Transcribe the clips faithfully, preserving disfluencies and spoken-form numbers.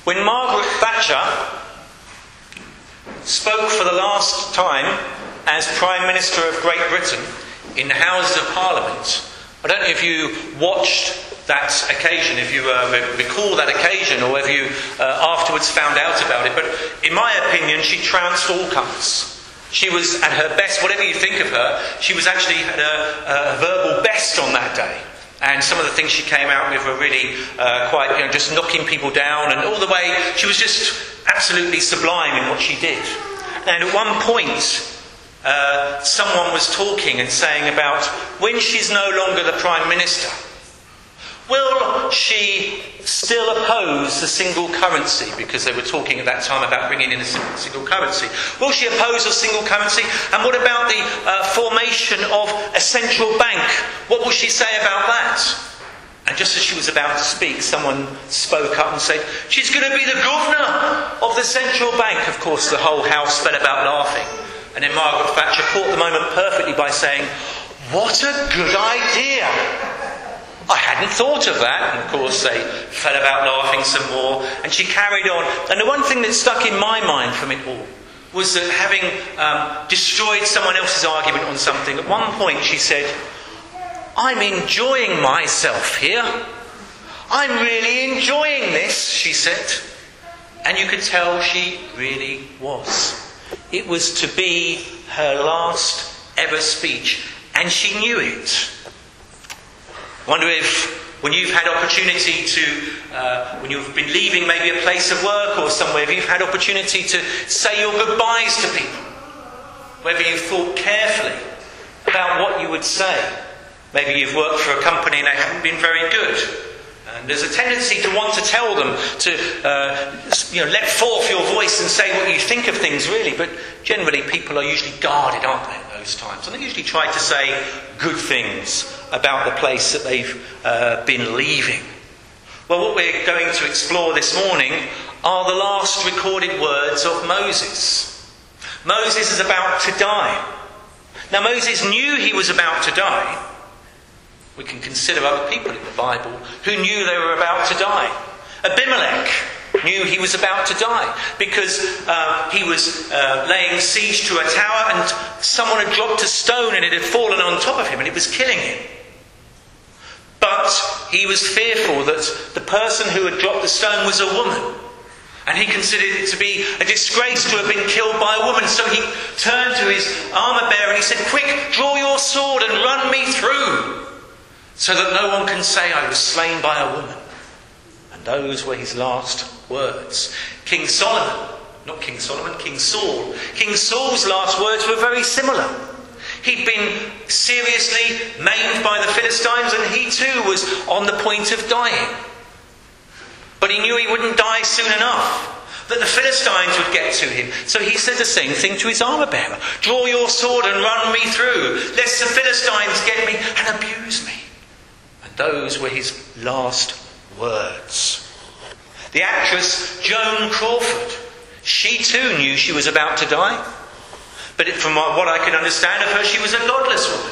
When Margaret Thatcher spoke for the last time as Prime Minister of Great Britain in the Houses of Parliament, I don't know if you watched that occasion, if you uh, re- recall that occasion, or whether you uh, afterwards found out about it, but in my opinion, she trounced all comers. She was at her best, whatever you think of her, she was actually at a, a verbal best on that day. And some of the things she came out with were really uh, quite, you know, just knocking people down, and all the way, she was just absolutely sublime in what she did. And at one point, uh, someone was talking and saying about when she's no longer the Prime Minister, will she still oppose the single currency? Because they were talking at that time about bringing in a single currency. Will she oppose a single currency? And what about the uh, formation of a central bank? What will she say about that? And just as she was about to speak, someone spoke up and said, she's going to be the governor of the central bank. Of course, the whole house fell about laughing. And then Margaret Thatcher caught the moment perfectly by saying, what a good idea! I hadn't thought of that. And of course they fell about laughing some more, and she carried on. And the one thing that stuck in my mind from it all was that having um, destroyed someone else's argument on something, at one point she said, I'm enjoying myself here. I'm really enjoying this, she said. And you could tell she really was. It was to be her last ever speech, and she knew it. I wonder if, when you've had opportunity to, uh, when you've been leaving maybe a place of work or somewhere, if you've had opportunity to say your goodbyes to people, whether you've thought carefully about what you would say. Maybe you've worked for a company and they haven't been very good. And there's a tendency to want to tell them, to uh, you know, let forth your voice and say what you think of things, really. But generally people are usually guarded, aren't they, at those times? And they usually try to say good things about the place that they've uh, been leaving. Well, what we're going to explore this morning are the last recorded words of Moses. Moses is about to die. Now, Moses knew he was about to die. We can consider other people in the Bible who knew they were about to die. Abimelech knew he was about to die because uh, he was uh, laying siege to a tower and someone had dropped a stone and it had fallen on top of him and it was killing him. But he was fearful that the person who had dropped the stone was a woman. And he considered it to be a disgrace to have been killed by a woman. So he turned to his armour bearer and he said, quick, draw your sword and run me through, so that no one can say I was slain by a woman. And those were his last words. King Solomon, not King Solomon, King Saul. King Saul's last words were very similar. He'd been seriously maimed by the Philistines and he too was on the point of dying. But he knew he wouldn't die soon enough, that the Philistines would get to him. So he said the same thing to his armour bearer. Draw your sword and run me through, lest the Philistines get me and abuse me. And those were his last words. The actress Joan Crawford, she too knew she was about to die. But from what I can understand of her, she was a godless woman.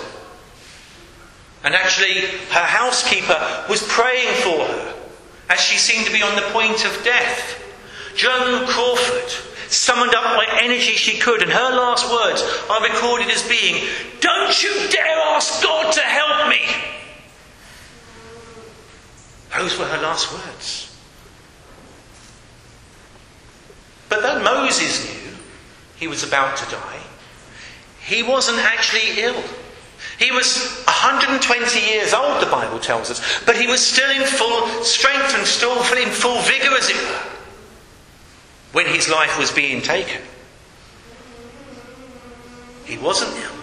And actually, her housekeeper was praying for her as she seemed to be on the point of death. Joan Crawford summoned up what energy she could, and her last words are recorded as being, "Don't you dare ask God to help me." Those were her last words. But though Moses knew he was about to die, he wasn't actually ill. He was one hundred twenty years old, the Bible tells us, but he was still in full strength and still in full vigour, as it were, when his life was being taken. He wasn't ill.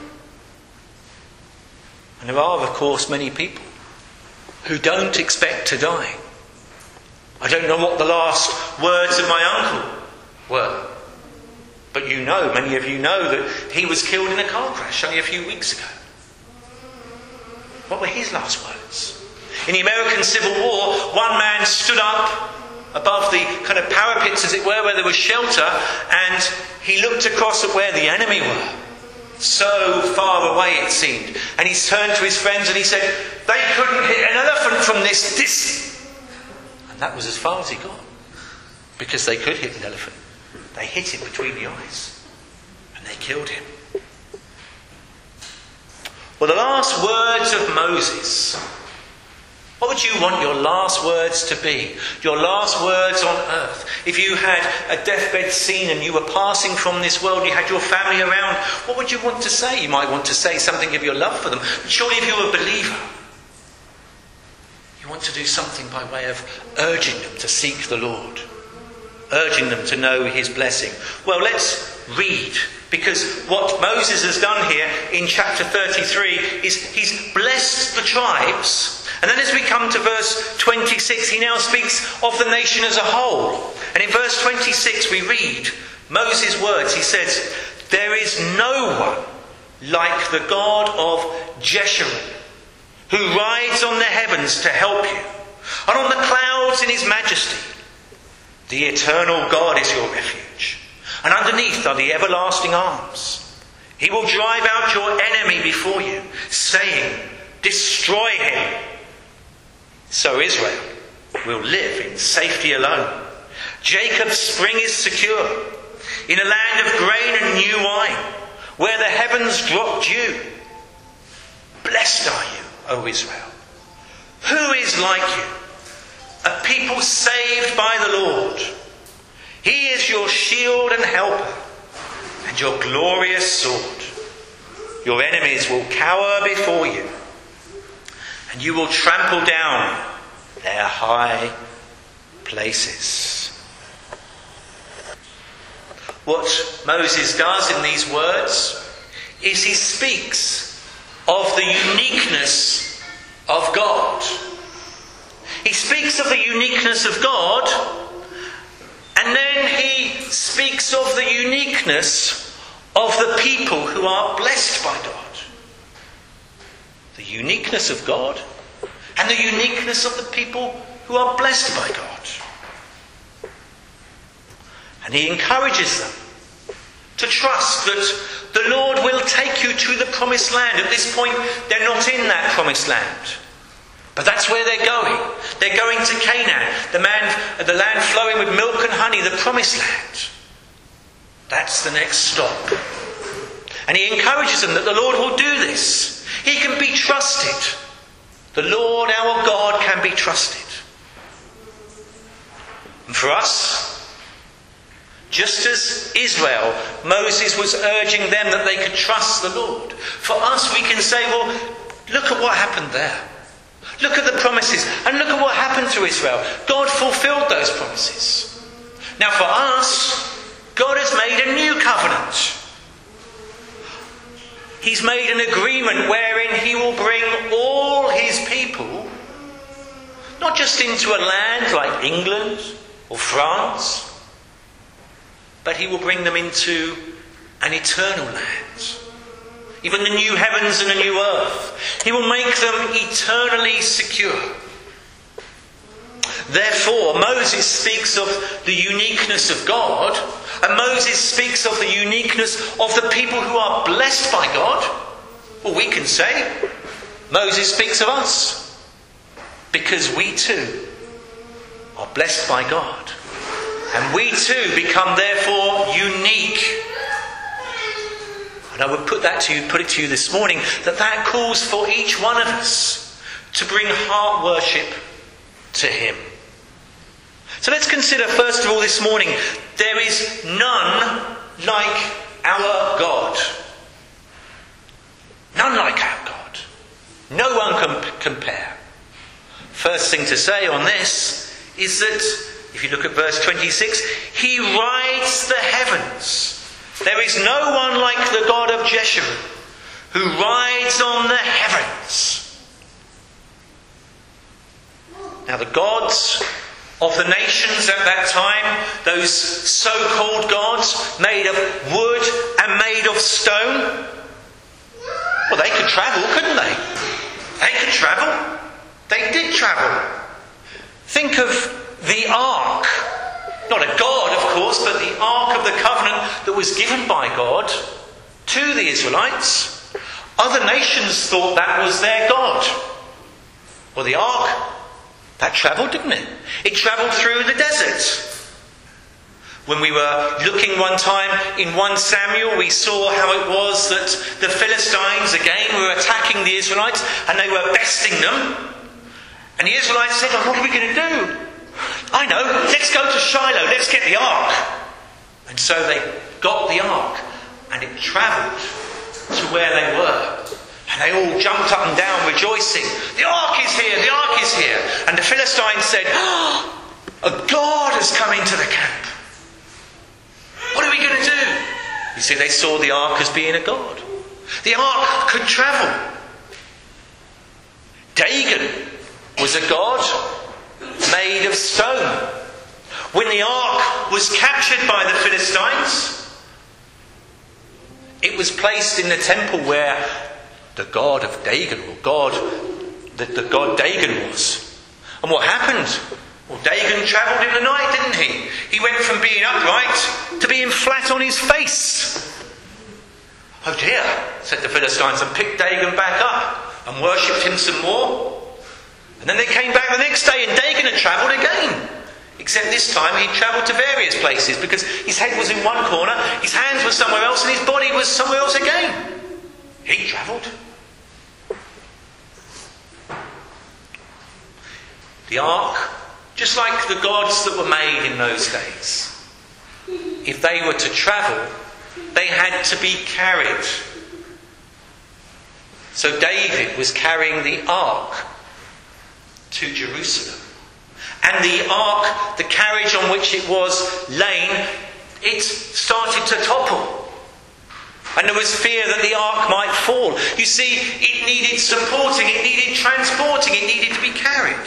And there are, of course, many people who don't expect to die. I don't know what the last words of my uncle were, but you know, many of you know, that he was killed in a car crash only a few weeks ago. What were his last words? In the American Civil War, one man stood up above the kind of parapets, as it were, where there was shelter, and he looked across at where the enemy were. So far away it seemed. And he turned to his friends and he said, "They couldn't hit an elephant from this distance." And that was as far as he got. because they could hit an elephant. They hit him between the eyes and they killed him. Well, the last words of Moses, what would you want your last words to be? Your last words on earth. If you had a deathbed scene and you were passing from this world, you had your family around, what would you want to say? You might want to say something of your love for them. But surely if you're a believer, you want to do something by way of urging them to seek the Lord. Urging them to know his blessing. Well, let's read. Because what Moses has done here in chapter thirty-three is he's blessed the tribes. And then as we come to verse twenty-six, he now speaks of the nation as a whole. And in verse twenty-six we read Moses' words. He says, "There is no one like the God of Jeshurun, who rides on the heavens to help you, and on the clouds in his majesty. The eternal God is your refuge, and underneath are the everlasting arms. He will drive out your enemy before you, saying, 'Destroy him.' So Israel will live in safety alone. Jacob's spring is secure, in a land of grain and new wine, where the heavens drop dew. Blessed are you, O Israel. Who is like you? A people saved by the Lord. He is your shield and helper, and your glorious sword. Your enemies will cower before you, and you will trample down their high places." What Moses does in these words is he speaks of the uniqueness of God. He speaks of the uniqueness of God, and then he speaks of the uniqueness of the people who are blessed by God. The uniqueness of God and the uniqueness of the people who are blessed by God. And he encourages them to trust that the Lord will take you to the promised land. At this point, they're not in that promised land. But that's where they're going. They're going to Canaan, the, man, the land flowing with milk and honey, the promised land. That's the next stop. And he encourages them that the Lord will do this. He can be trusted. The Lord our God can be trusted. And for us, just as Israel, Moses was urging them that they could trust the Lord. For us, we can say, well, look at what happened there. Look at the promises, and look at what happened to Israel. God fulfilled those promises. Now for us, God has made a new covenant. He's made an agreement wherein he will bring all his people, not just into a land like England or France, but he will bring them into an eternal land. Even the new heavens and the new earth. He will make them eternally secure. Therefore, Moses speaks of the uniqueness of God, and Moses speaks of the uniqueness of the people who are blessed by God. Well, we can say, Moses speaks of us, because we too are blessed by God. And we too become therefore unique. And I would put that to you, put it to you this morning, that that calls for each one of us to bring heart worship to him. So let's consider first of all this morning, there is none like our God. None like our God. No one can compare. First thing to say on this is that, if you look at verse twenty-six, he rides the heavens. There is no one like the God of Jeshurun, who rides on the heavens. Now the gods of the nations at that time, those so-called gods made of wood and made of stone, well, they could travel, couldn't they? They could travel. They did travel. Think of the ark. Not a god, of course, but the Ark of the Covenant that was given by God to the Israelites. Other nations thought that was their God. Well, the Ark, that travelled, didn't it? It travelled through the desert. When we were looking one time in First Samuel, we saw how it was that the Philistines again were attacking the Israelites and they were besting them. And the Israelites said, oh, what are we going to do? I know, let's go to Shiloh, let's get the ark. And so they got the ark and it travelled to where they were. And they all jumped up and down rejoicing. The ark is here, the ark is here. And the Philistines said, oh, a god has come into the camp. What are we going to do? You see, they saw the ark as being a god. The ark could travel. Dagon was a god made of stone. When the ark was captured by the Philistines, it was placed in the temple where the god of Dagon, or God, the, the god Dagon was. And what happened? Well, Dagon travelled in the night, didn't he? He went from being upright to being flat on his face. Oh dear, said the Philistines, and picked Dagon back up and worshipped him some more. And then they came back the next day and Dagon had travelled again. Except this time he travelled to various places because his head was in one corner, his hands were somewhere else and his body was somewhere else again. He travelled. The ark, just like the gods that were made in those days, if they were to travel, they had to be carried. So David was carrying the ark to Jerusalem. And the ark, the carriage on which it was lain, it started to topple. And there was fear that the ark might fall. You see, it needed supporting, it needed transporting, it needed to be carried.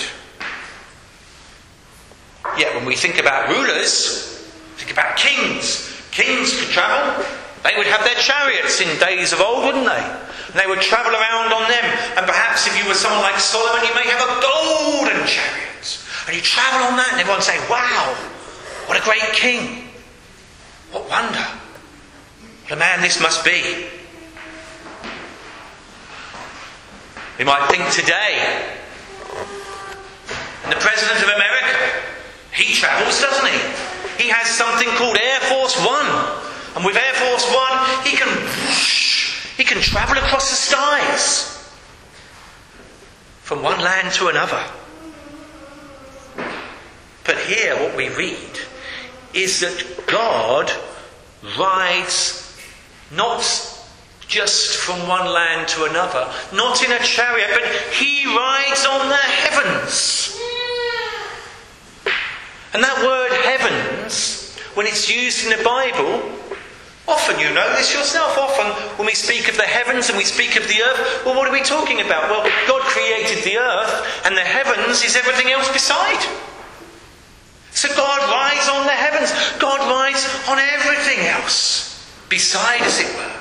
Yet when we think about rulers, think about kings. Kings could travel. They would have their chariots in days of old, wouldn't they? And they would travel around on them. And perhaps if you were someone like Solomon, you may have a golden chariot. And you travel on that and everyone say, wow, what a great king. What wonder. What a man this must be. We might think today, and the President of America, he travels, doesn't he? He has something called Air Force One. And with Air Force One, he can whoosh, he can travel across the skies from one land to another. But here what we read is that God rides not just from one land to another, not in a chariot, but he rides on the heavens. And that word heavens, when it's used in the Bible, often you know this yourself, often when we speak of the heavens and we speak of the earth, well, what are we talking about? Well, God created the earth and the heavens is everything else beside. So God rides on the heavens. God rides on everything else beside, as it were.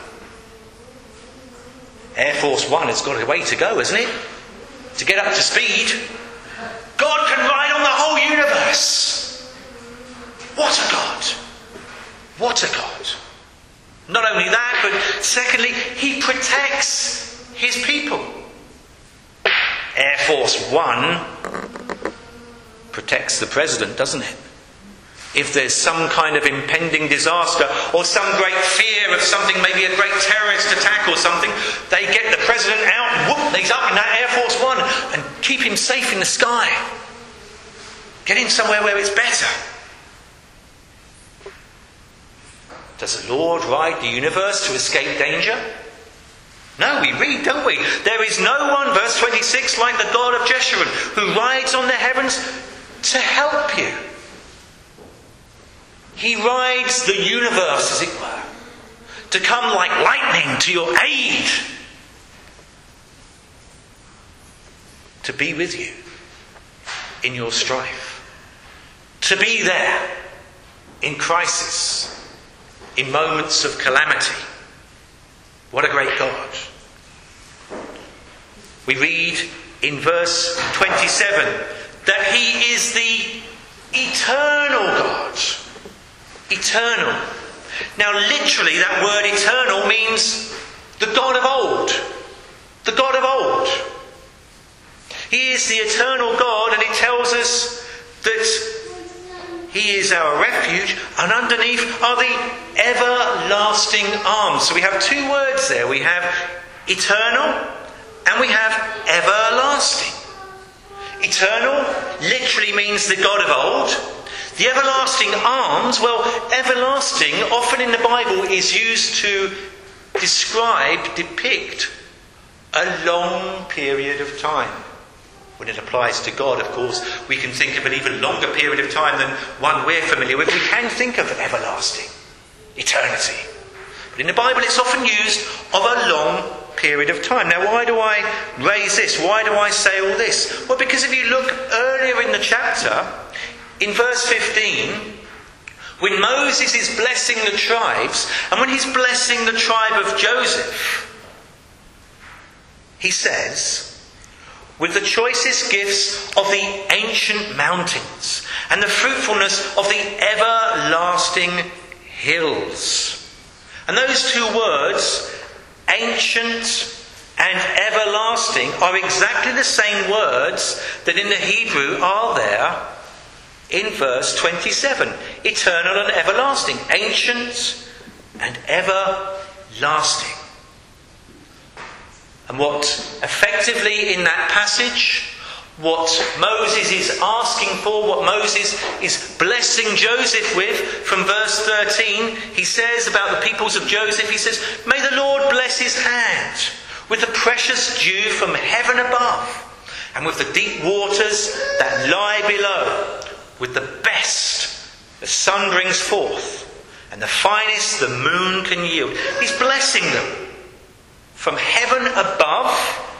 Air Force One has got a way to go, hasn't it? To get up to speed. God can ride on the whole universe. What a God! What a God! Not only that, but secondly, he protects his people. Air Force One protects the president, doesn't it? If there's some kind of impending disaster or some great fear of something, maybe a great terrorist attack or something, they get the president out and whoop, he's up in that Air Force One and keep him safe in the sky. Get him somewhere where it's better. Does the Lord ride the universe to escape danger? No, we read, don't we? There is no one, verse twenty-six, like the God of Jeshurun, who rides on the heavens to help you. He rides the universe, as it were, to come like lightning to your aid, to be with you in your strife, to be there in crisis, in moments of calamity. What a great God. We read in verse twenty-seven that he is the eternal God. Eternal. Now literally that word eternal means the God of old. The God of old. He is the eternal God, and it tells us that he He is our refuge, and underneath are the everlasting arms. So we have two words there. We have eternal and we have everlasting. Eternal literally means the God of old. The everlasting arms, well, everlasting often in the Bible is used to describe, depict a long period of time. When it applies to God, of course, we can think of an even longer period of time than one we're familiar with. We can think of everlasting, eternity. But in the Bible it's often used of a long period of time. Now, why do I raise this? Why do I say all this? Well, because if you look earlier in the chapter, in verse fifteen, when Moses is blessing the tribes, and when he's blessing the tribe of Joseph, he says, with the choicest gifts of the ancient mountains and the fruitfulness of the everlasting hills. And those two words, ancient and everlasting, are exactly the same words that in the Hebrew are there in verse twenty-seven. Eternal and everlasting. Ancient and everlasting. And what effectively in that passage, what Moses is asking for, what Moses is blessing Joseph with, from verse thirteen, he says about the peoples of Joseph, he says, may the Lord bless his hand with the precious dew from heaven above, and with the deep waters that lie below, with the best the sun brings forth, and the finest the moon can yield. He's blessing them from heaven above,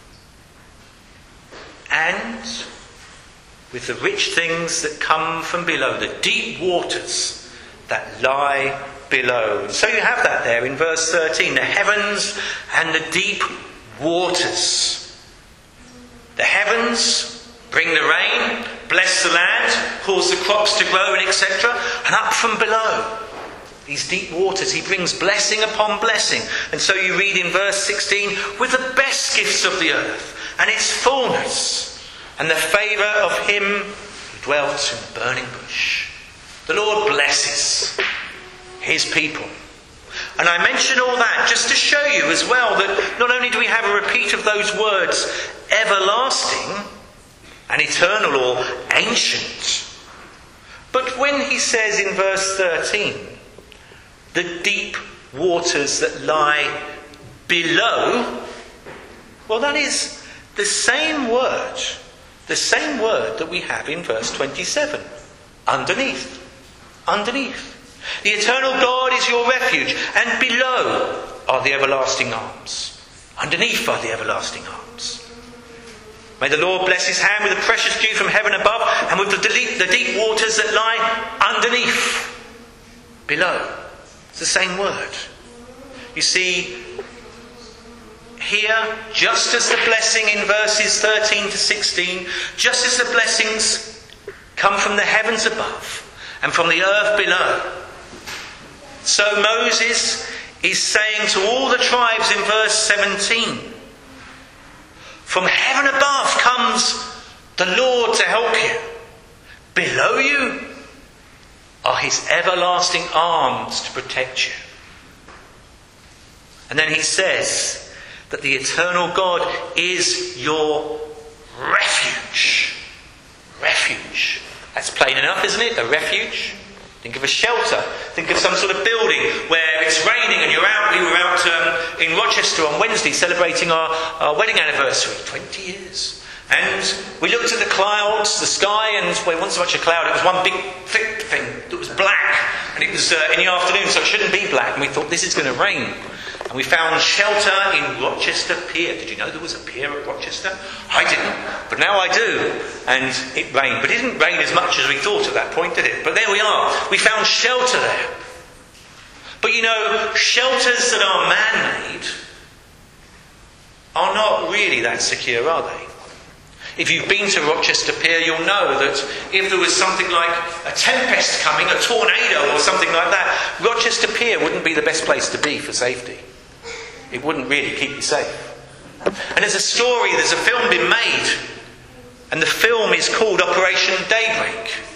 and with the rich things that come from below, the deep waters that lie below. And so you have that there in verse thirteen, the heavens and the deep waters. The heavens bring the rain, bless the land, cause the crops to grow, and et cetera. And up from below, these deep waters, he brings blessing upon blessing. And so you read in verse sixteen, with the best gifts of the earth and its fullness, and the favour of him who dwelt in the burning bush. The Lord blesses his people. And I mention all that just to show you as well that not only do we have a repeat of those words, everlasting and eternal or ancient, but when he says in verse thirteen, the deep waters that lie below, well, that is the same word, the same word that we have in verse twenty-seven, underneath, underneath. The eternal God is your refuge, and below are the everlasting arms. Underneath are the everlasting arms. May the Lord bless his hand with the precious dew from heaven above, and with the deep, the deep waters that lie underneath, below. It's the same word. You see, here, just as the blessing in verses thirteen to sixteen, just as the blessings come from the heavens above and from the earth below, so Moses is saying to all the tribes in verse seventeen, from heaven above comes the Lord to help you. Below you are his everlasting arms to protect you. And then he says that the eternal God is your refuge. Refuge. That's plain enough, isn't it? A refuge. Think of a shelter. Think of some sort of building where it's raining and you're out. We were out um, in Rochester on Wednesday celebrating our, our wedding anniversary. twenty years. And we looked at the clouds, the sky, and well, it wasn't so much a cloud, it was one big thick thing that was black. And it was uh, in the afternoon, so it shouldn't be black. And we thought, this is going to rain. And we found shelter in Rochester Pier. Did you know there was a pier at Rochester? I didn't, but now I do. And it rained. But it didn't rain as much as we thought at that point, did it? But there we are. We found shelter there. But you know, shelters that are man-made are not really that secure, are they? If you've been to Rochester Pier, you'll know that if there was something like a tempest coming, a tornado or something like that, Rochester Pier wouldn't be the best place to be for safety. It wouldn't really keep you safe. And there's a story, there's a film been made, and the film is called Operation Daybreak.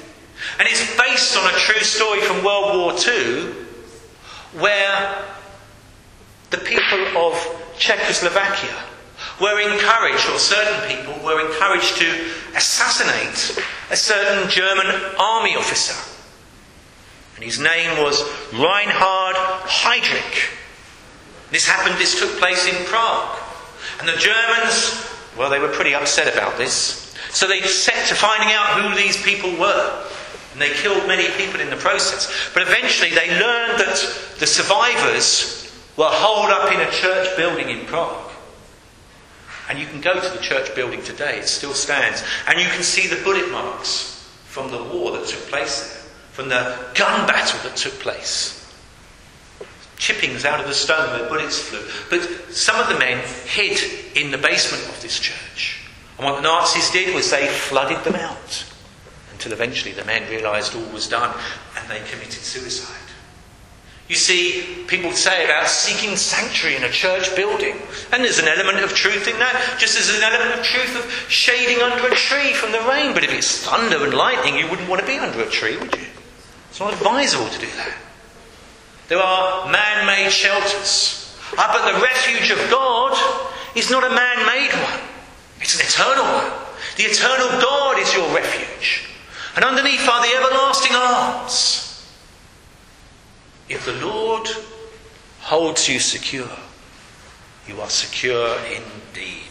And it's based on a true story from World War Two, where the people of Czechoslovakia were encouraged, or certain people were encouraged to assassinate a certain German army officer. And his name was Reinhard Heydrich. This happened, this took place in Prague. And the Germans, well, they were pretty upset about this. So they set to finding out who these people were. And they killed many people in the process. But eventually they learned that the survivors were holed up in a church building in Prague. And you can go to the church building today, it still stands. And you can see the bullet marks from the war that took place there, from the gun battle that took place. Chippings out of the stone where bullets flew. But some of the men hid in the basement of this church. And what the Nazis did was they flooded them out. Until eventually the men realised all was done and they committed suicide. You see, people say about seeking sanctuary in a church building. And there's an element of truth in that. Just as there's an element of truth of shading under a tree from the rain. But if it's thunder and lightning, you wouldn't want to be under a tree, would you? It's not advisable to do that. There are man-made shelters. Ah, but the refuge of God is not a man-made one. It's an eternal one. The eternal God is your refuge. And underneath are the everlasting arms. If the Lord holds you secure, you are secure indeed.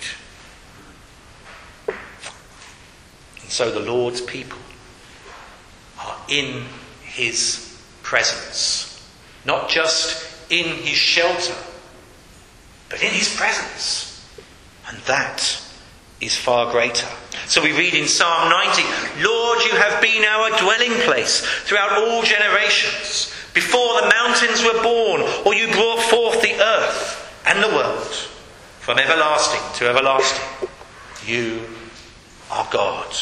And so the Lord's people are in his presence. Not just in his shelter, but in his presence. And that is far greater. So we read in Psalm ninety, Lord, you have been our dwelling place throughout all generations. Before the mountains were born, or you brought forth the earth and the world. From everlasting to everlasting, you are God.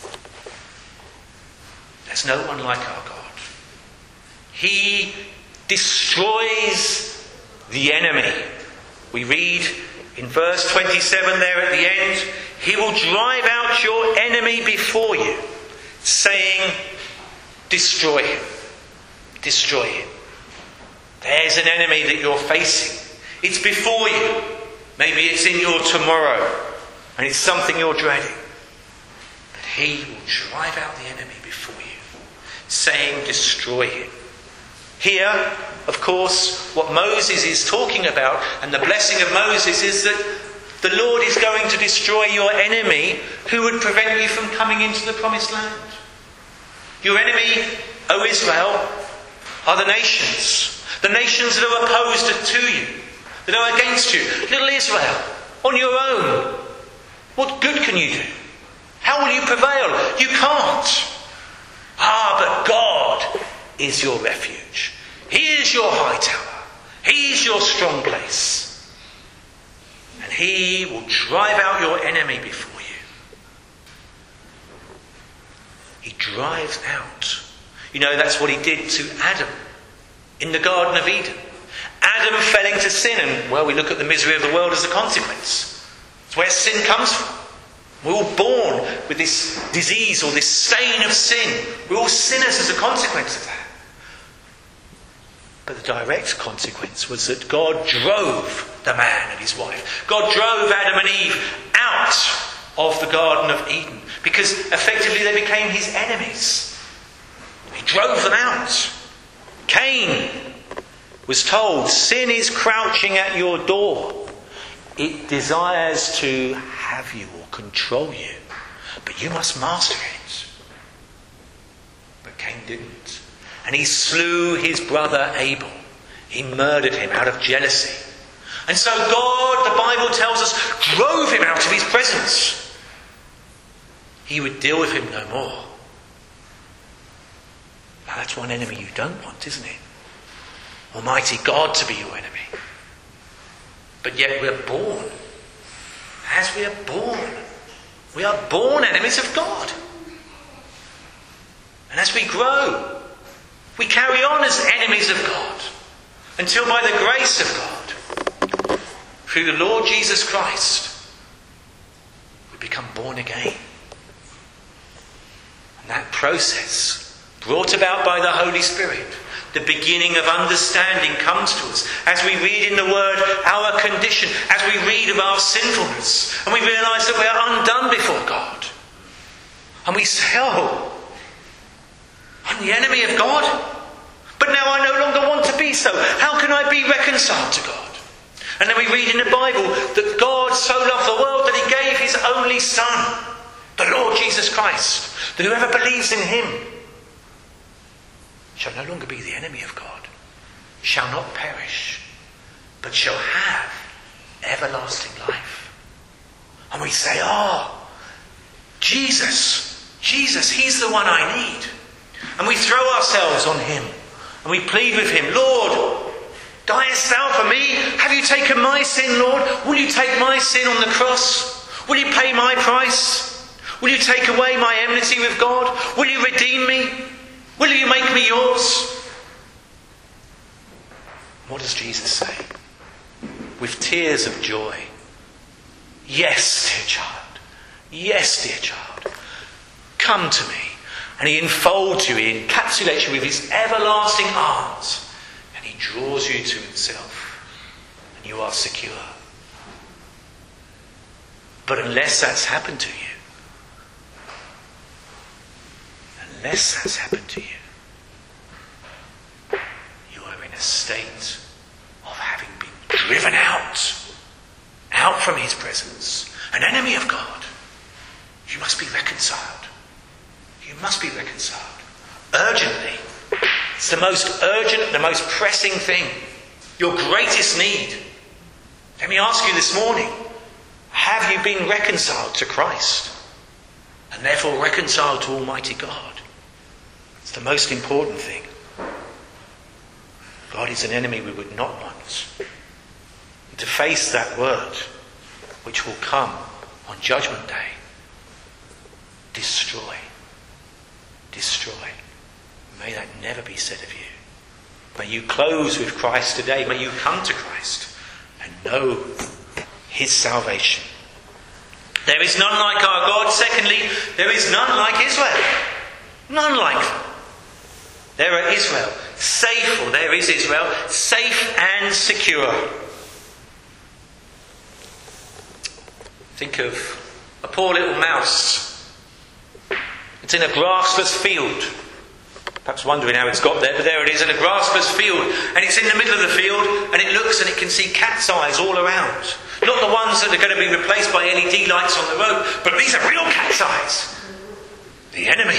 There's no one like our God. He destroys the enemy. We read in verse twenty-seven there at the end, he will drive out your enemy before you, saying, destroy him. Destroy him. There's an enemy that you're facing. It's before you. Maybe it's in your tomorrow, and it's something you're dreading. But he will drive out the enemy before you, saying, destroy him. Here, of course, what Moses is talking about, and the blessing of Moses, is that the Lord is going to destroy your enemy who would prevent you from coming into the promised land. Your enemy, O Israel, are the nations. The nations that are opposed to you, that are against you. Little Israel, on your own, what good can you do? How will you prevail? You can't. Ah, but God is your refuge. He is your high tower. He is your strong place. And he will drive out your enemy before you. He drives out. You know, that's what he did to Adam in the Garden of Eden. Adam fell into sin, and, well, we look at the misery of the world as a consequence. It's where sin comes from. We're all born with this disease or this stain of sin. We're all sinners as a consequence of that. But the direct consequence was that God drove the man and his wife. God drove Adam and Eve out of the Garden of Eden, because effectively they became his enemies. He drove them out. Cain was told, sin is crouching at your door. It desires to have you or control you, but you must master it. But Cain didn't. And he slew his brother Abel. He murdered him out of jealousy. And so God, the Bible tells us, drove him out of his presence. He would deal with him no more. Now that's one enemy you don't want, isn't it? Almighty God to be your enemy. But yet we're born. As we are born, we are born enemies of God. And as we grow, we carry on as enemies of God, until by the grace of God, through the Lord Jesus Christ, we become born again. And that process brought about by the Holy Spirit. The beginning of understanding comes to us as we read in the Word our condition, as we read of our sinfulness, and we realise that we are undone before God. And we say, oh, I'm the enemy of God, but now I no longer want to be so. How can I be reconciled to God? And then we read in the Bible that God so loved the world that he gave his only Son, the Lord Jesus Christ, that whoever believes in him shall no longer be the enemy of God, shall not perish, but shall have everlasting life. And we say, oh, Jesus, Jesus, he's the one I need. And we throw ourselves on him and we plead with him, Lord, diest thou for me? Have you taken my sin, Lord? Will you take my sin on the cross? Will you pay my price? Will you take away my enmity with God? Will you redeem me? Will you make me yours? What does Jesus say? With tears of joy. Yes, dear child. Yes, dear child. Come to me. And he enfolds you, he encapsulates you with his everlasting arms. And he draws you to himself. And you are secure. But unless that's happened to you, unless that's happened to you, you are in a state of having been driven out, out from his presence, an enemy of God. You must be reconciled. You must be reconciled. Urgently. It's the most urgent, the most pressing thing. Your greatest need. Let me ask you this morning, have you been reconciled to Christ? And therefore reconciled to Almighty God? It's the most important thing. God is an enemy we would not want. And to face that word, which will come on Judgment Day, destroy. Destroy. May that never be said of you. May you close with Christ today. May you come to Christ and know his salvation. There is none like our God. Secondly, there is none like Israel. None like them. There are Israel, safe, or there is Israel, safe and secure. Think of a poor little mouse. It's in a grassless field. Perhaps wondering how it's got there, but there it is in a grassless field. And it's in the middle of the field, and it looks and it can see cat's eyes all around. Not the ones that are going to be replaced by L E D lights on the road, but these are real cat's eyes. The enemy.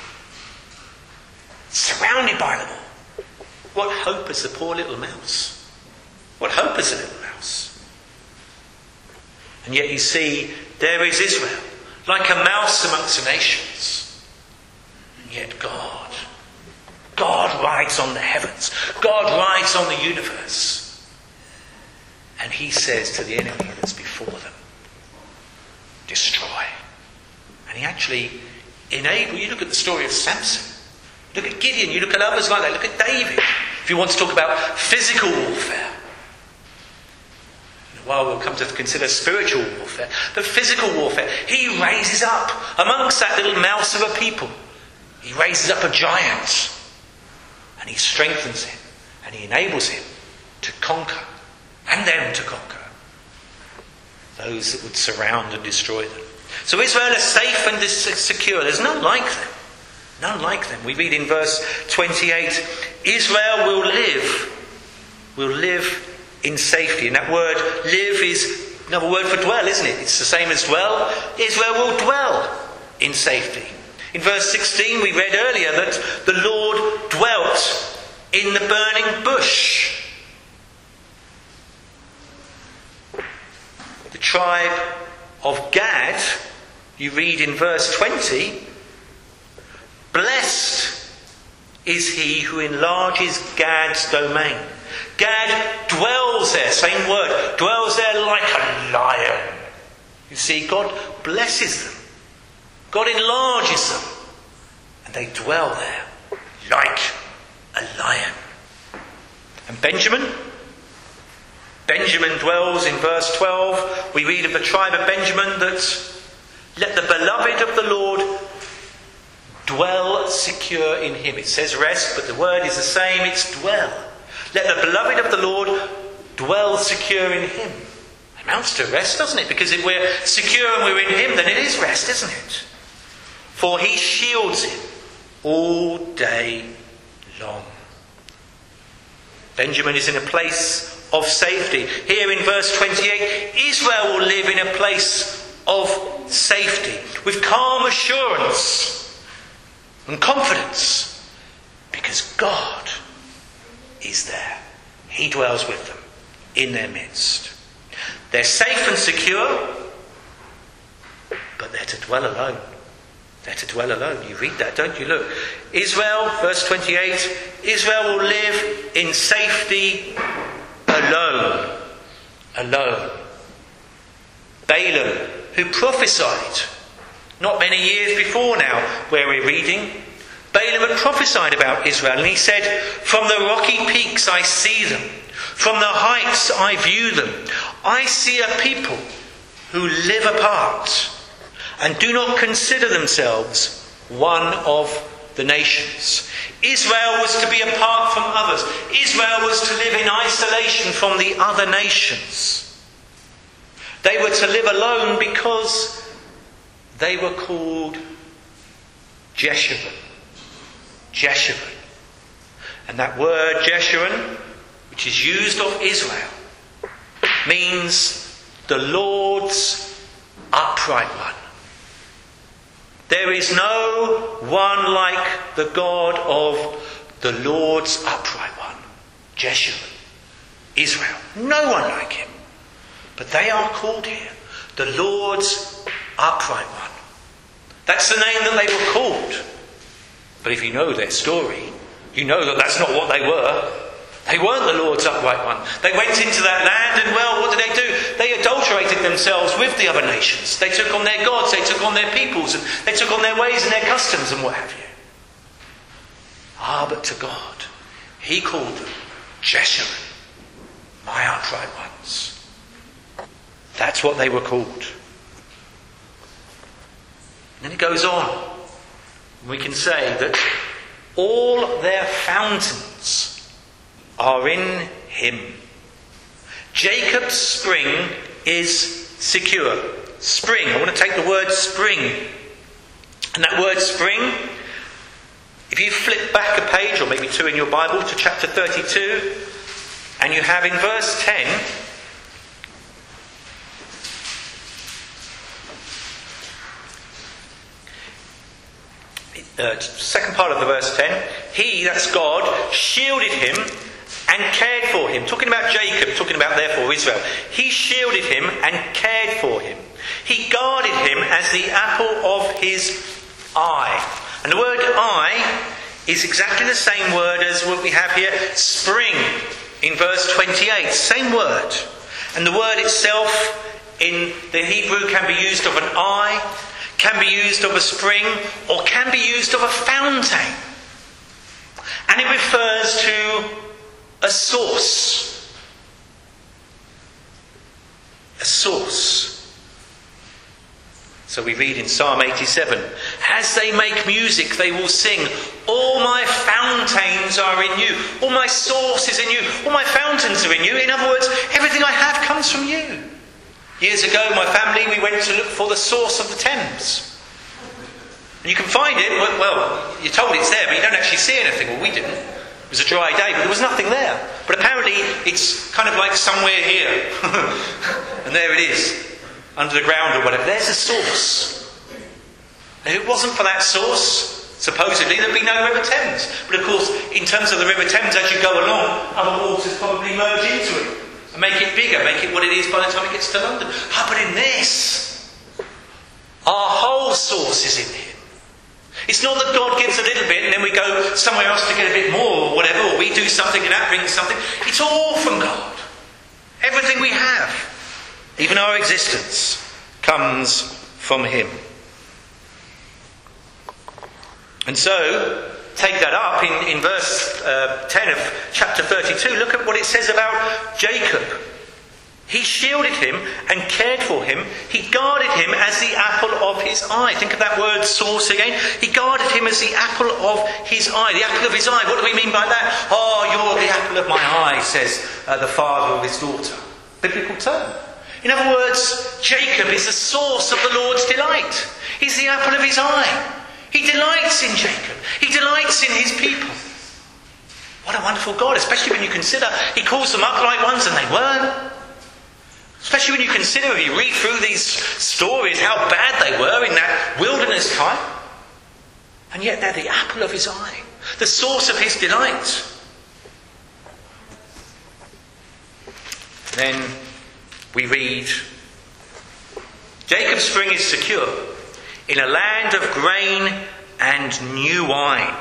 Surrounded by them all. What hope has the poor little mouse? What hope has the little mouse? And yet you see, there is Israel, like a mouse amongst the nations. And yet God, God rides on the heavens. God rides on the universe. And he says to the enemy that's before them, destroy. And he actually enables, you look at the story of Samson. Look at Gideon, you look at others like that, look at David. If you want to talk about physical warfare. In a while we'll come to consider spiritual warfare. But physical warfare, he raises up amongst that little mouse of a people. He raises up a giant. And he strengthens him. And he enables him to conquer. And them to conquer. Those that would surround and destroy them. So Israel is safe and secure. There's none like them. None like them. We read in verse twenty-eight, Israel will live, will live in safety. And that word live is another word for dwell, isn't it? It's the same as dwell. Israel will dwell in safety. In verse sixteen we read earlier that the Lord dwelt in the burning bush. The tribe of Gad, you read in verse twenty, blessed is he who enlarges Gad's domain. Gad dwells there, same word, dwells there like a lion. You see, God blesses them. God enlarges them. And they dwell there like a lion. And Benjamin? Benjamin dwells in verse twelve. We read of the tribe of Benjamin that let the beloved of the Lord dwell secure in him. It says rest, but the word is the same, it's dwell. Let the beloved of the Lord dwell secure in him. It amounts to rest, doesn't it? Because if we're secure and we're in him, then it is rest, isn't it? For he shields him all day long. Benjamin is in a place of safety. Here in verse twenty-eight, Israel will live in a place of safety, with calm assurance and confidence, because God is there. He dwells with them in their midst. They're safe and secure, but they're to dwell alone. They're to dwell alone. You read that, don't you? Look. Israel, verse twenty-eight, Israel will live in safety alone. Alone. Balaam, who prophesied, not many years before now, where we're reading, Balaam had prophesied about Israel, and he said, "From the rocky peaks I see them. From the heights I view them. I see a people who live apart and do not consider themselves one of the nations." Israel was to be apart from others. Israel was to live in isolation from the other nations. They were to live alone because they were called Jeshurun. Jeshurun. And that word Jeshurun, which is used of Israel, means the Lord's upright one. There is no one like the God of the Lord's upright one. Jeshurun. Israel. No one like him. But they are called here the Lord's upright one. That's the name that they were called. But if you know their story, you know that that's not what they were. They weren't the Lord's upright one. They went into that land and, well, what did they do? They adulterated themselves with the other nations. They took on their gods, they took on their peoples, and they took on their ways and their customs and what have you. Ah, but to God, he called them Jeshurun, my upright ones. That's what they were called. And then it goes on. We can say that all their fountains are in him. Jacob's spring is secure. Spring. I want to take the word spring. And that word spring, if you flip back a page, or maybe two in your Bible, to chapter thirty-two, and you have in verse ten, Uh, second part of the verse ten, he, that's God, shielded him and cared for him. Talking about Jacob, talking about therefore Israel. He shielded him and cared for him. He guarded him as the apple of his eye. And the word eye is exactly the same word as what we have here, spring, in verse twenty-eight. Same word. And the word itself in the Hebrew can be used of an eye, can be used of a spring, or can be used of a fountain. And it refers to a source. A source. So we read in Psalm eighty-seven, as they make music they will sing, all my fountains are in you, all my source is in you, all my fountains are in you. In other words, everything I have comes from you. Years ago, my family, we went to look for the source of the Thames. And you can find it, well, you're told it's there, but you don't actually see anything. Well, we didn't. It was a dry day, but there was nothing there. But apparently, it's kind of like somewhere here. And there it is, under the ground or whatever. There's a source. And if it wasn't for that source, supposedly there'd be no River Thames. But of course, in terms of the River Thames, as you go along, other waters probably merge into it. And make it bigger, make it what it is by the time it gets to London. Ah, but in this, our whole source is in him. It's not that God gives a little bit and then we go somewhere else to get a bit more or whatever, or we do something and that brings something. It's all from God. Everything we have, even our existence, comes from him. And so, take that up in, in verse uh, ten of chapter thirty-two. Look at what it says about Jacob. He shielded him and cared for him. He guarded him as the apple of his eye. Think of that word source again. He guarded him as the apple of his eye. The apple of his eye. What do we mean by that? Oh, you're the apple of my eye, says uh, the father of his daughter. Biblical term. In other words, Jacob is the source of the Lord's delight. He's the apple of his eye. He delights in Jacob. He delights in his people. What a wonderful God, especially when you consider he calls them upright ones and they weren't. Especially when you consider, if you read through these stories, how bad they were in that wilderness time. And yet they're the apple of his eye, the source of his delight. Then we read, Jacob's spring is secure in a land of grain and new wine.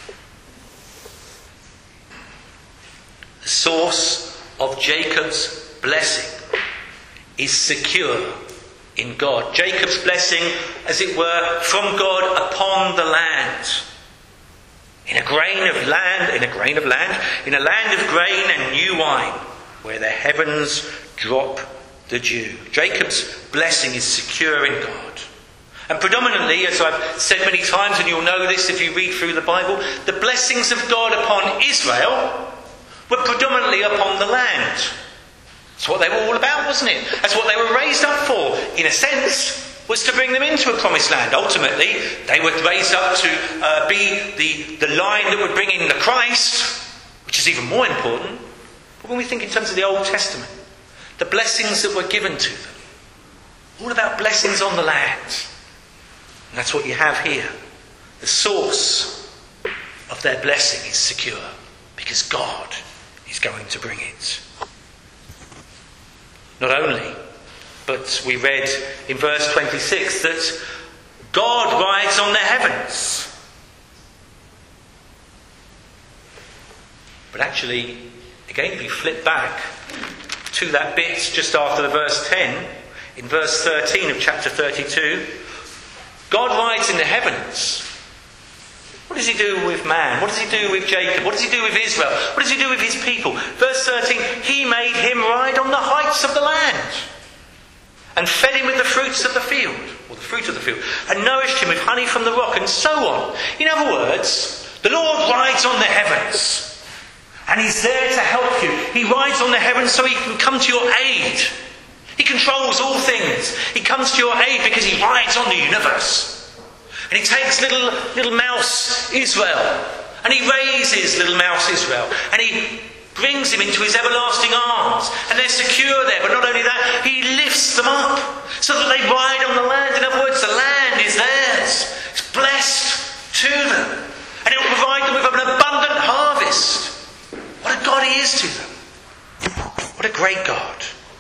The source of Jacob's blessing is secure in God. Jacob's blessing, as it were, from God upon the land. In a grain of land, in a grain of land, in a land of grain and new wine, where the heavens drop the dew. Jacob's blessing is secure in God. And predominantly, as I've said many times, and you'll know this if you read through the Bible, the blessings of God upon Israel were predominantly upon the land. That's what they were all about, wasn't it? That's what they were raised up for, in a sense, was to bring them into a promised land. Ultimately, they were raised up to uh, be the, the line that would bring in the Christ, which is even more important. But when we think in terms of the Old Testament, the blessings that were given to them, all about blessings on the land. And that's what you have here. The source of their blessing is secure, because God is going to bring it. Not only, but we read in verse twenty-six that God rides on the heavens. But actually, again, if you flip back to that bit just after the verse ten, in verse thirteen of chapter thirty-two, God rides in the heavens. What does he do with man? What does he do with Jacob? What does he do with Israel? What does he do with his people? Verse thirteen, he made him ride on the heights of the land and fed him with the fruits of the field, or the fruit of the field, and nourished him with honey from the rock, and so on. In other words, the Lord rides on the heavens, and he's there to help you. He rides on the heavens so he can come to your aid. He controls all things. He comes to your aid because he rides on the universe. And he takes little, little mouse Israel, and he raises little mouse Israel, and he brings him into his everlasting arms, and they're secure there. But not only that, he lifts them up so that they ride on the land. In other words, the land is theirs. It's blessed to them, and it will provide them with an abundant harvest. What a God he is to them. What a great God.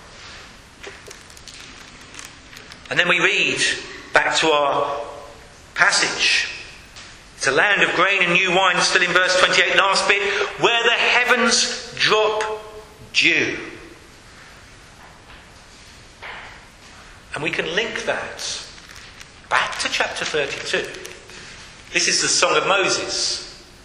And then we read back to our passage. It's a land of grain and new wine, still in verse twenty-eight, last bit, where the heavens drop dew. And we can link that back to chapter thirty-two. This is the Song of Moses.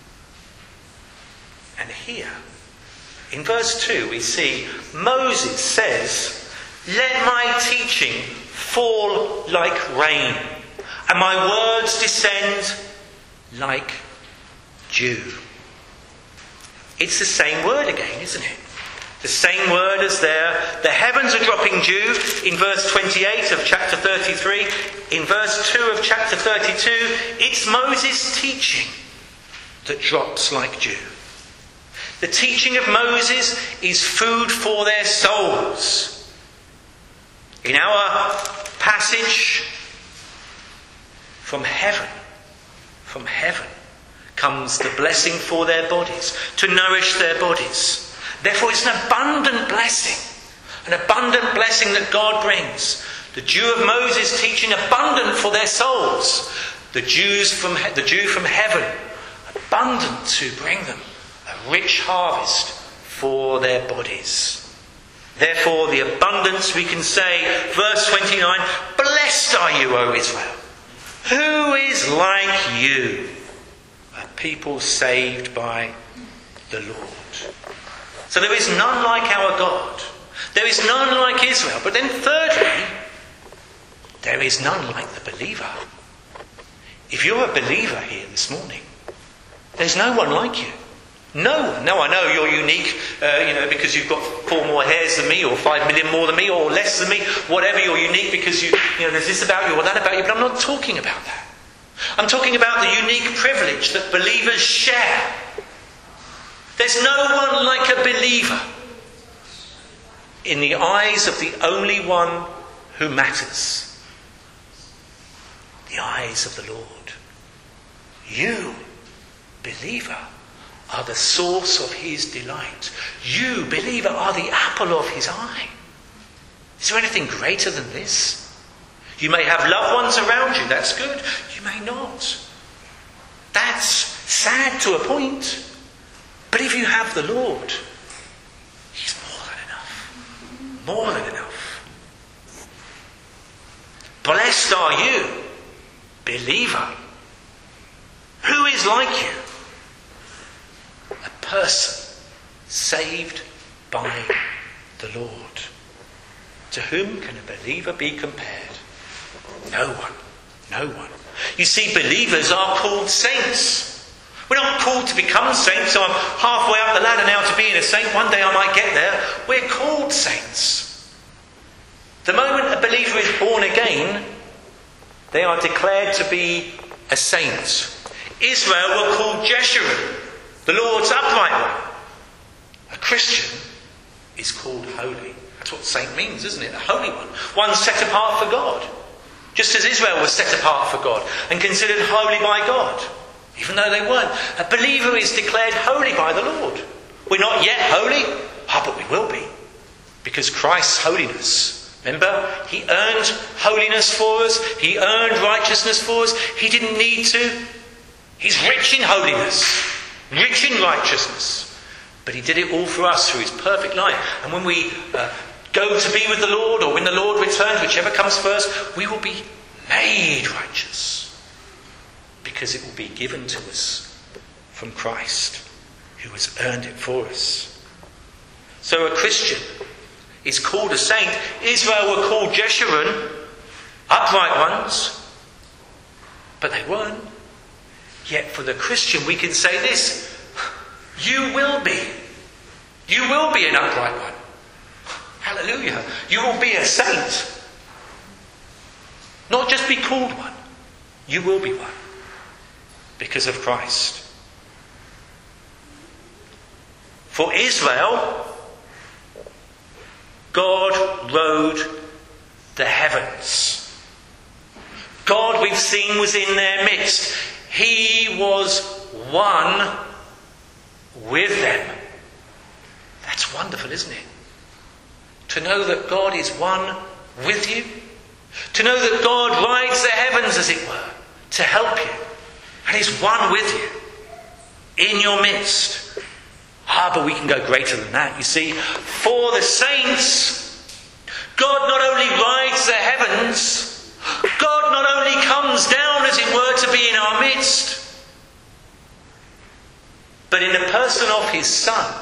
And here, in verse two, we see Moses says, "Let my teaching fall like rain, and my words descend like dew." It's the same word again, isn't it? The same word as there. The heavens are dropping dew in verse twenty-eight of chapter thirty-three. In verse two of chapter thirty-two, it's Moses' teaching that drops like dew. The teaching of Moses is food for their souls. In our passage, from heaven, from heaven comes the blessing for their bodies, to nourish their bodies. Therefore it's an abundant blessing, an abundant blessing that God brings. The dew of Moses teaching abundant for their souls. The Jews from the dew from heaven, abundant to bring them a rich harvest for their bodies. Therefore the abundance, we can say, verse twenty-nine, blessed are you, O Israel. Who is like you? A people saved by the Lord. So there is none like our God. There is none like Israel. But then thirdly, there is none like the believer. If you're a believer here this morning, there's no one like you. No one. Now I know you're unique, uh, you know, because you've got four more hairs than me, or five million more than me, or less than me. Whatever, you're unique because you, you know, there's this about you or that about you. But I'm not talking about that. I'm talking about the unique privilege that believers share. There's no one like a believer in the eyes of the only one who matters. The eyes of the Lord. You, believer, are the source of his delight. You, believer, are the apple of his eye. Is there anything greater than this? You may have loved ones around you, that's good. You may not. That's sad to a point. But if you have the Lord, he's more than enough. More than enough. Blessed are you, believer. Who is like you? A person saved by the Lord. To whom can a believer be compared? No one. No one. You see, believers are called saints. We're not called to become saints, so I'm halfway up the ladder now to being a saint. One day I might get there. We're called saints. The moment a believer is born again, they are declared to be a saint. Israel were called Jeshurun, the Lord's upright one. A Christian is called holy. That's what saint means, isn't it? A holy one. One set apart for God. Just as Israel was set apart for God and considered holy by God, even though they weren't. A believer is declared holy by the Lord. We're not yet holy, ah, but we will be. Because Christ's holiness, remember, he earned holiness for us. He earned righteousness for us. He didn't need to. He's rich in holiness, rich in righteousness. But he did it all for us through his perfect life. And when we uh, go to be with the Lord, or when the Lord returns, whichever comes first, we will be made righteous. Because it will be given to us from Christ, who has earned it for us. So a Christian is called a saint. Israel were called Jeshurun, upright ones, but they weren't. Yet for the Christian we can say this: you will be. You will be an upright one. Hallelujah. You will be a saint. Not just be called one. You will be one. Because of Christ. For Israel, God rode the heavens. God, we've seen, was in their midst. He was one with them. That's wonderful, isn't it? To know that God is one with you. To know that God rides the heavens, as it were, to help you. And he's one with you. In your midst. Ah, but we can go greater than that, you see. For the saints, God not only rides the heavens, God not only comes down, as it were, to be in our midst, but in the person of his Son,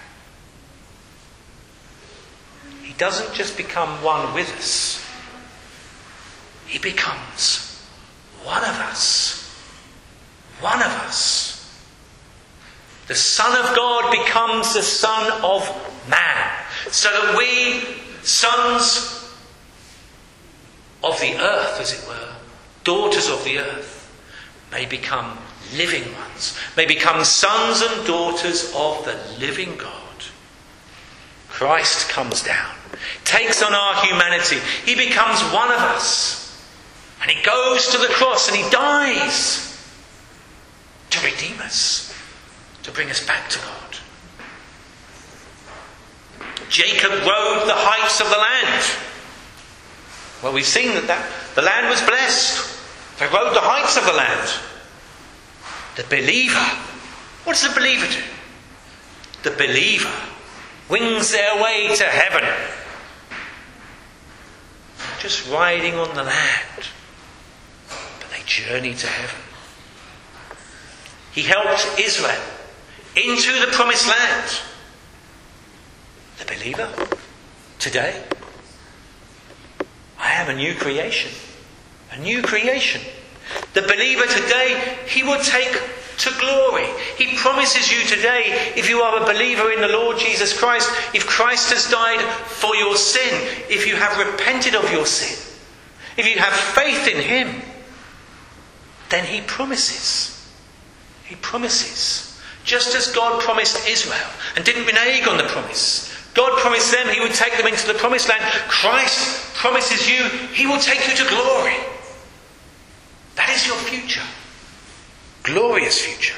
he doesn't just become one with us, he becomes one of us. One of us. The Son of God becomes the Son of Man, so that we, sons of the earth, as it were, daughters of the earth, may become living ones, may become sons and daughters of the living God. Christ comes down, takes on our humanity. He becomes one of us. And he goes to the cross and he dies to redeem us, to bring us back to God. Jacob rode the heights of the land. Well, we've seen that, that the land was blessed. They rode the heights of the land. The believer, what does the believer do? The believer wings their way to heaven. Not just riding on the land, but they journey to heaven. He helped Israel into the promised land. The believer, today. I am a new creation. A new creation. The believer today, he will take to glory. He promises you today, if you are a believer in the Lord Jesus Christ, if Christ has died for your sin, if you have repented of your sin, if you have faith in him, then he promises. He promises. Just as God promised Israel and didn't renege on the promise. God promised them he would take them into the promised land. Christ promises you he will take you to glory. That is your future. Glorious future.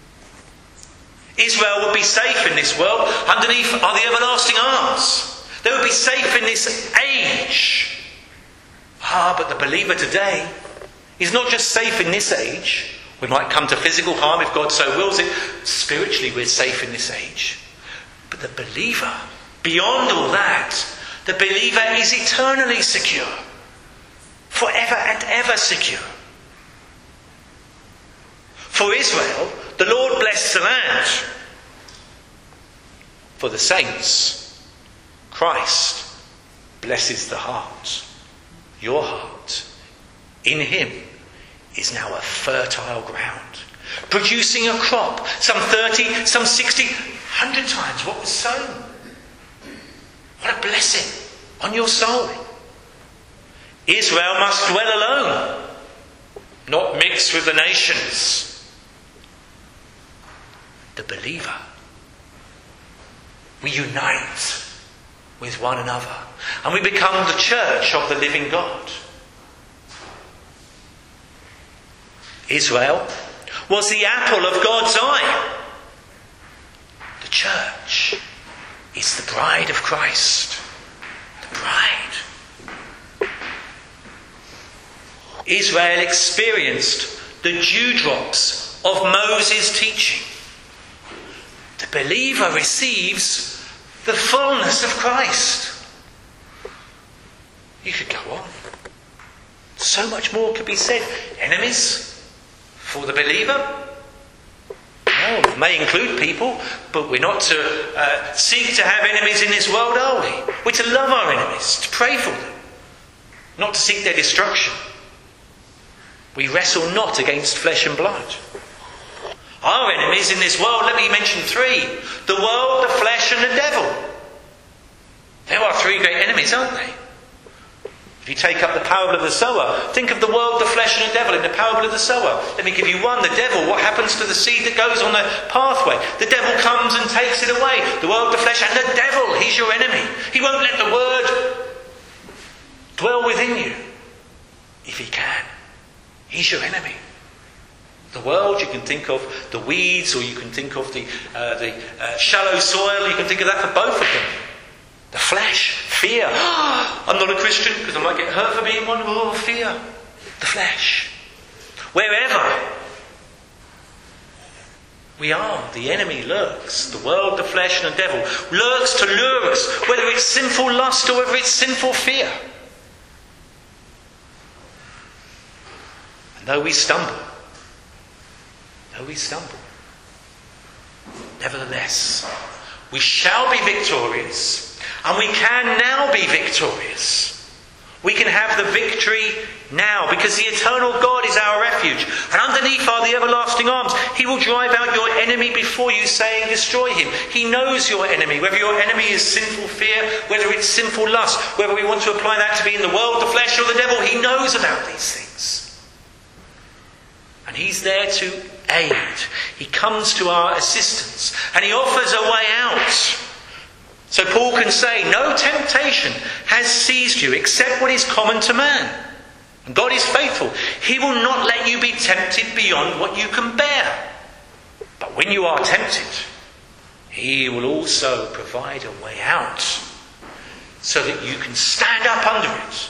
Israel would be safe in this world. Underneath are the everlasting arms. They would be safe in this age. Ah, but the believer today is not just safe in this age. We might come to physical harm if God so wills it. Spiritually we're safe in this age. But the believer, beyond all that, the believer is eternally secure. Forever and ever secure. For Israel, the Lord blessed the land. For the saints, Christ blesses the heart. Your heart, in him, is now a fertile ground, producing a crop, some thirty, some sixty, one hundred times what was sown. What a blessing on your soul. Israel must dwell alone, not mix with the nations. The believer, we unite with one another and we become the church of the living God. Israel was the apple of God's eye. The church is the bride of Christ. The bride. Israel experienced the dewdrops of Moses' teaching. The believer receives the fullness of Christ. You could go on. So much more could be said. Enemies for the believer? No, it may include people, but we're not to uh, seek to have enemies in this world, are we? We're to love our enemies, to pray for them, not to seek their destruction. We wrestle not against flesh and blood. Our enemies in this world, let me mention three. The world, the flesh and the devil. There are three great enemies, aren't they? If you take up the parable of the sower, think of the world, the flesh and the devil in the parable of the sower. Let me give you one. The devil, what happens to the seed that goes on the pathway? The devil comes and takes it away. The world, the flesh and the devil, he's your enemy. He won't let the word dwell within you. If he can. He's your enemy. The world, you can think of the weeds, or you can think of the, uh, the uh, shallow soil. You can think of that for both of them. The flesh, fear. Oh, I'm not a Christian because I might get hurt for being one. Oh, fear. The flesh. Wherever we are, the enemy lurks. The world, the flesh and the devil lurks to lure us, whether it's sinful lust or whether it's sinful fear. And though we stumble, though we stumble, nevertheless, we shall be victorious. And we can now be victorious. We can have the victory now because the eternal God is our refuge. And underneath are the everlasting arms. He will drive out your enemy before you, saying, destroy him. He knows your enemy. Whether your enemy is sinful fear, whether it's sinful lust, whether we want to apply that to be in the world, the flesh or the devil, he knows about these things. And he's there to aid. He comes to our assistance. And he offers a way out. So Paul can say, no temptation has seized you except what is common to man. And God is faithful. He will not let you be tempted beyond what you can bear. But when you are tempted, he will also provide a way out so that you can stand up under it.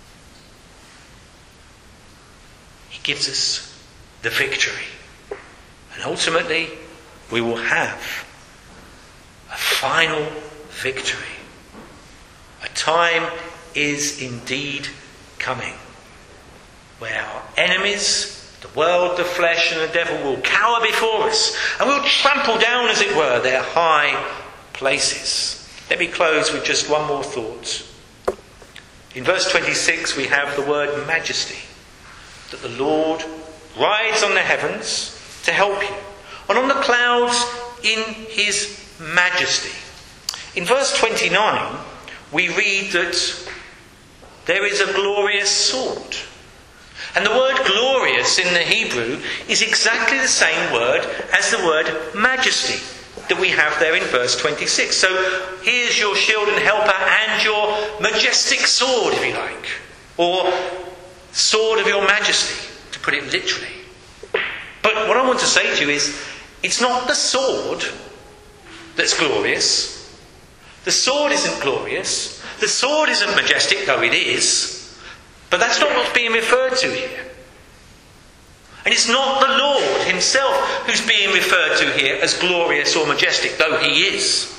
He gives us the victory. And ultimately, we will have a final victory. A time is indeed coming where our enemies, the world, the flesh and the devil, will cower before us and we'll trample down, as it were, their high places. Let me close with just one more thought. In verse twenty-six we have the word majesty. That the Lord rides on the heavens to help you, and on the clouds in his majesty. In verse twenty-nine we read that there is a glorious sword. And the word glorious in the Hebrew is exactly the same word as the word majesty that we have there in verse twenty-six. So here's your shield and helper and your majestic sword, if you like. Or sword of your majesty, to put it literally. But what I want to say to you is, it's not the sword that's glorious. The sword isn't glorious. The sword isn't majestic, though it is. But that's not what's being referred to here. And it's not the Lord himself who's being referred to here as glorious or majestic, though he is.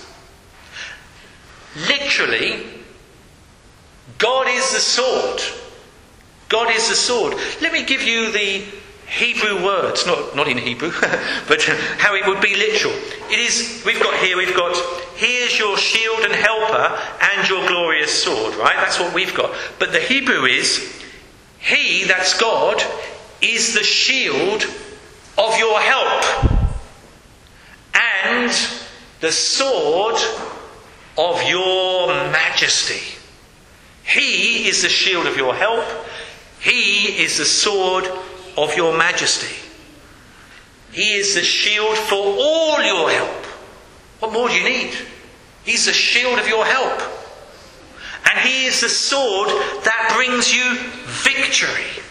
Literally, God is the sword. God is the sword. Let me give you the Hebrew words, not, not in Hebrew, but how it would be literal. It is, we've got here, we've got, here's your shield and helper and your glorious sword, right? That's what we've got. But the Hebrew is, he, that's God, is the shield of your help and the sword of your majesty. He is the shield of your help. He is the sword of your majesty. He is the shield for all your help. What more do you need? He's the shield of your help. And he is the sword that brings you victory.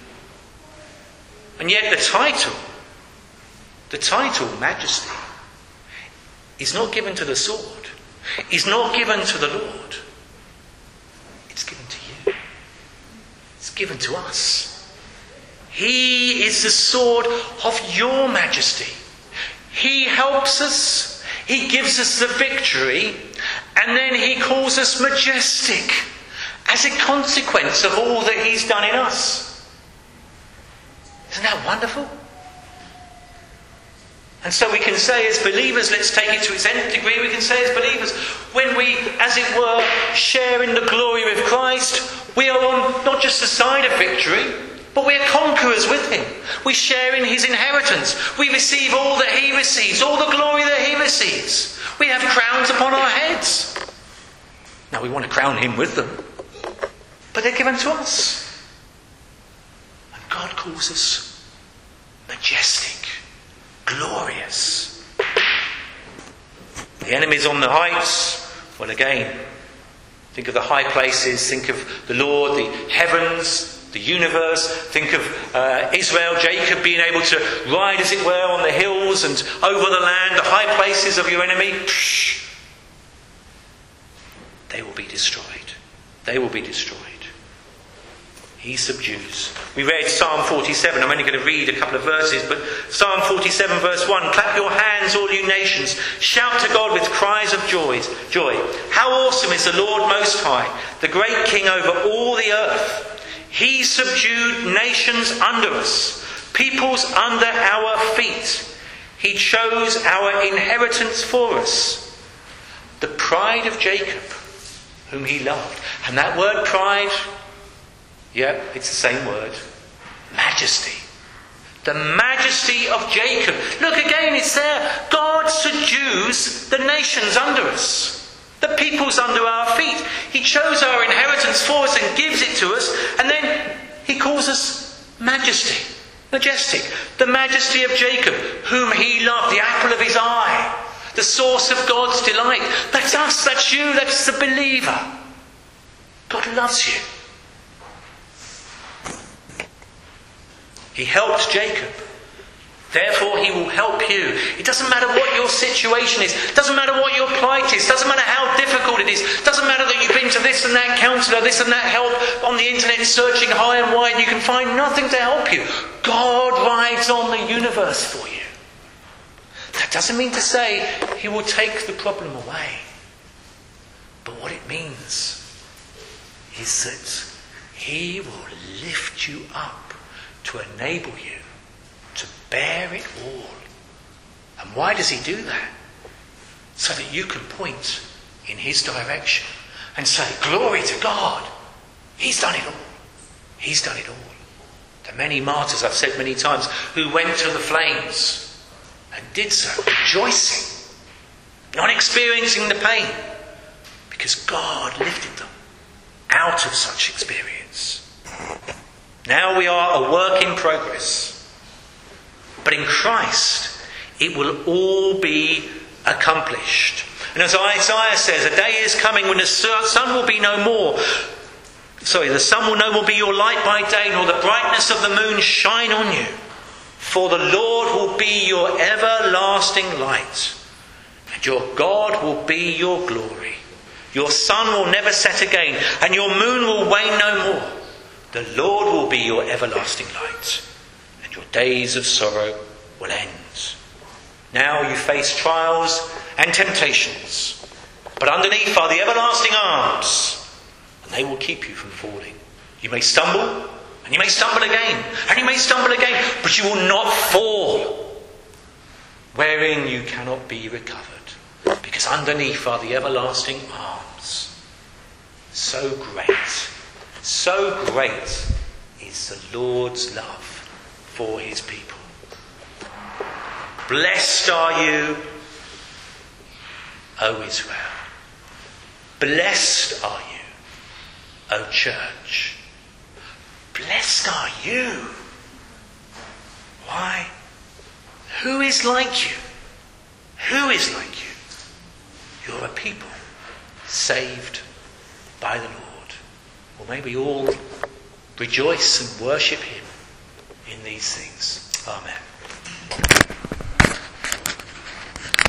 And yet the title, the title majesty, is not given to the sword. Is not given to the Lord. It's given to you. It's given to us. He is the sword of your majesty. He helps us. He gives us the victory. And then he calls us majestic as a consequence of all that he's done in us. Isn't that wonderful? And so we can say as believers, let's take it to its nth degree, we can say as believers, when we, as it were, share in the glory of Christ, we are on not just the side of victory, but we are conquerors with him. We share in his inheritance. We receive all that he receives, all the glory that he receives. We have crowns upon our heads. Now we want to crown him with them, but they're given to us. And God calls us majestic, glorious. The enemy's on the heights. Well, again, think of the high places, think of the Lord, the heavens, the universe. Think of uh, Israel, Jacob being able to ride, as it were, on the hills and over the land, the high places of your enemy. Psh, they will be destroyed. They will be destroyed. He subdues. We read Psalm forty-seven. I'm only going to read a couple of verses, but Psalm forty-seven verse one. Clap your hands, all you nations. Shout to God with cries of joy. Joy. How awesome is the Lord Most High, the great King over all the earth. He subdued nations under us, peoples under our feet. He chose our inheritance for us. The pride of Jacob, whom he loved. And that word pride, yeah, it's the same word. Majesty. The majesty of Jacob. Look again, it's there. God subdues the nations under us. The people's under our feet. He chose our inheritance for us and gives it to us. And then he calls us majesty. Majestic. The majesty of Jacob, whom he loved. The apple of his eye. The source of God's delight. That's us. That's you. That's the believer. God loves you. He helped Jacob. Therefore he will help you. It doesn't matter what your situation is. It doesn't matter what your plight is. It doesn't matter how difficult it is. It doesn't matter that you've been to this and that counsellor, this and that help on the internet, searching high and wide, and you can find nothing to help you. God rides on the universe for you. That doesn't mean to say he will take the problem away. But what it means is that he will lift you up to enable you to bear it all. And why does he do that? So that you can point in his direction and say, glory to God. He's done it all. He's done it all. The many martyrs, I've said many times, who went to the flames and did so rejoicing, not experiencing the pain, because God lifted them out of such experience. Now we are a work in progress. But in Christ, it will all be accomplished. And as Isaiah says, a day is coming when the sun will be no more. Sorry, the sun will no more be your light by day, nor the brightness of the moon shine on you. For the Lord will be your everlasting light, and your God will be your glory. Your sun will never set again, and your moon will wane no more. The Lord will be your everlasting light, and your days of sorrow will end. Now you face trials and temptations, but underneath are the everlasting arms, and they will keep you from falling. You may stumble, and you may stumble again, and you may stumble again, but you will not fall, wherein you cannot be recovered, because underneath are the everlasting arms. So great, so great is the Lord's love for his people. Blessed are you, O Israel. Blessed are you, O church. Blessed are you. Why? Who is like you? Who is like you? You're a people saved by the Lord. Well, may we all rejoice and worship him in these things. Amen.